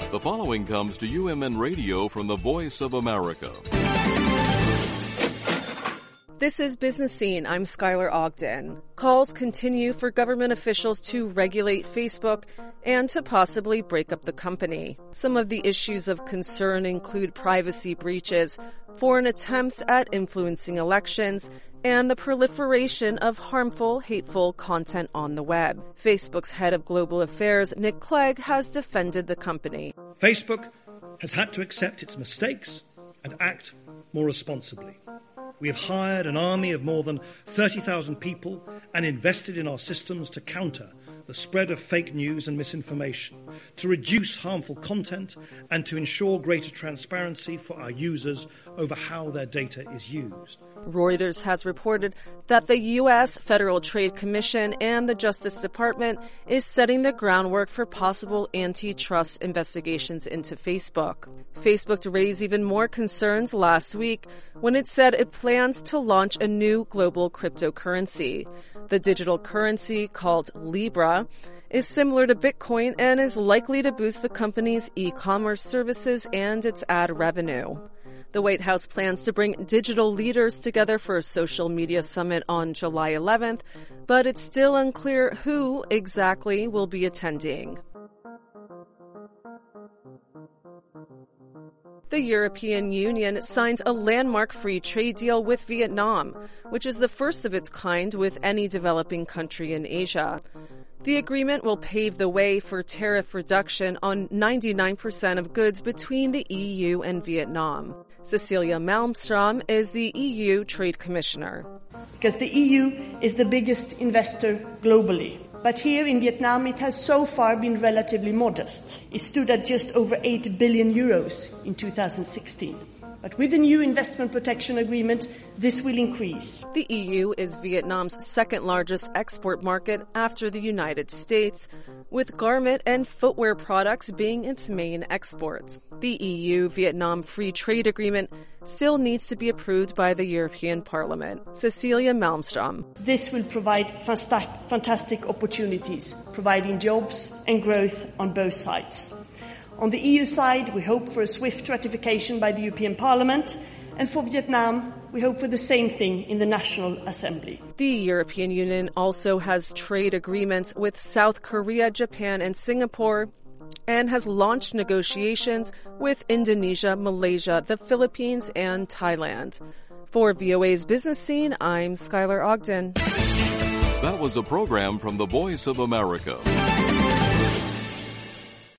The following comes to UMN Radio from the Voice of America. This is Business Scene. I'm Skylar Ogden. Calls continue for government officials to regulate Facebook and to possibly break up the company. Some of the issues of concern include privacy breaches, foreign attempts at influencing elections, and the proliferation of harmful, hateful content on the web. Facebook's head of global affairs, Nick Clegg, has defended the company. Facebook has had to accept its mistakes and act more responsibly. We have hired an army of more than 30,000 people and invested in our systems to counter the spread of fake news and misinformation, to reduce harmful content, and to ensure greater transparency for our users over how their data is used. Reuters has reported that the U.S. Federal Trade Commission and the Justice Department is setting the groundwork for possible antitrust investigations into Facebook. Facebook raised even more concerns last week when it said it plans to launch a new global cryptocurrency. The digital currency, called Libra, is similar to Bitcoin and is likely to boost the company's e-commerce services and its ad revenue. The White House plans to bring digital leaders together for a social media summit on July 11th, but it's still unclear who exactly will be attending. The European Union signed a landmark free trade deal with Vietnam, which is the first of its kind with any developing country in Asia. The agreement will pave the way for tariff reduction on 99% of goods between the EU and Vietnam. Cecilia Malmström is the EU Trade Commissioner. Because the EU is the biggest investor globally. But here in Vietnam, it has so far been relatively modest. It stood at just over 8 billion euros in 2016. But with the new investment protection agreement, this will increase. The EU is Vietnam's second largest export market after the United States, with garment and footwear products being its main exports. The EU-Vietnam Free Trade Agreement still needs to be approved by the European Parliament. Cecilia Malmström. This will provide fantastic opportunities, providing jobs and growth on both sides. On the EU side, we hope for a swift ratification by the European Parliament, and for Vietnam, we hope for the same thing in the National Assembly. The European Union also has trade agreements with South Korea, Japan, and Singapore, and has launched negotiations with Indonesia, Malaysia, the Philippines, and Thailand. For VOA's Business Scene, I'm Skylar Ogden. That was a program from the Voice of America.